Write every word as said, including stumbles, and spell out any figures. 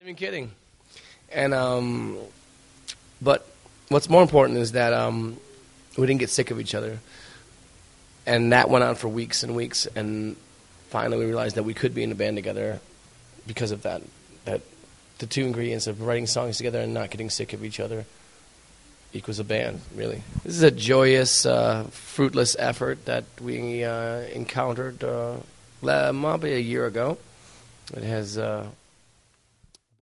even kidding. And um, but what's more important is that um, we didn't get sick of each other, and that went on for weeks and weeks. And finally, we realized that we could be in a band together because of that. That the two ingredients of writing songs together and not getting sick of each other equals a band. Really, this is a joyous, uh, fruitless effort that we uh, encountered uh, probably a year ago. It has. Uh,